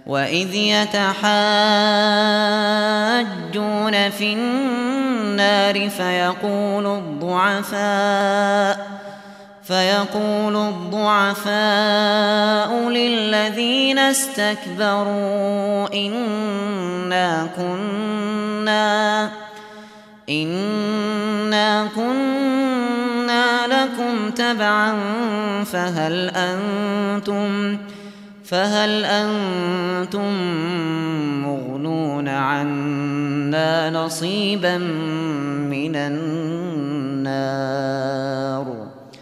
وإذ يتحاجون في النار فيقول الضعفاء للذين استكبروا إنا كنا لكم تبعا فهل أنتم مغنون عنا نصيبا من النار